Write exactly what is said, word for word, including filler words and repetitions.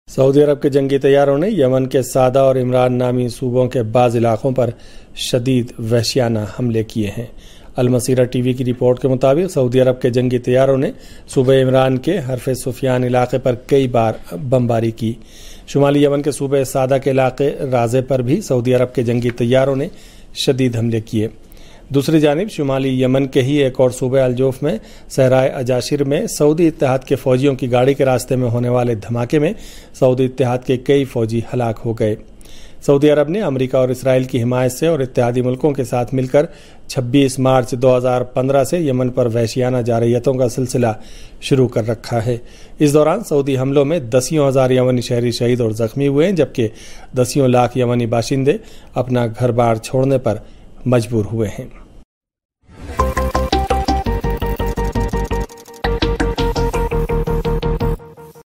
Saudi अरब के जंगी तैयारों ने Yemen के सादा और इमरान नामी सूबों के बाज़ इलाकों पर शदीद वहशियाना हमले किए हैं। अल-मसीरा टीवी की रिपोर्ट के मुताबिक सऊदी अरब के जंगी तैयारों ने सूबे इमरान के हरफ सुफियान इलाके पर कई बार बमबारी की। शुमाली यमन के सूबे सादा के इलाके राजे पर भी सऊदी अरब के जंगी तैयारों ने शदीद हमले किए। दूसरी जानिब शुमाली यमन के ही एक और सूबे अलजोफ में सहराए अजाशिर में सऊदी इत्तेहाद के फौजियों की गाड़ी के रास्ते में होने वाले धमाके में सऊदी इत्तेहाद के कई फौजी हलाक हो गए। सऊदी अरब ने अमेरिका और इसराइल की हिमायत से और इत्तेहादी मुल्कों के साथ मिलकर छब्बीस मार्च दो हज़ार पंद्रह से यमन पर वहशियाना जारहियतों का सिलसिला शुरू कर रखा है। इस दौरान सऊदी हमलों में दसियों हजार यमनी शहरी शहीद और जख्मी हुए हैं, जबकि दसियों लाख यमनी बाशिंदे अपना घर बार छोड़ने पर मजबूर हुए हैं।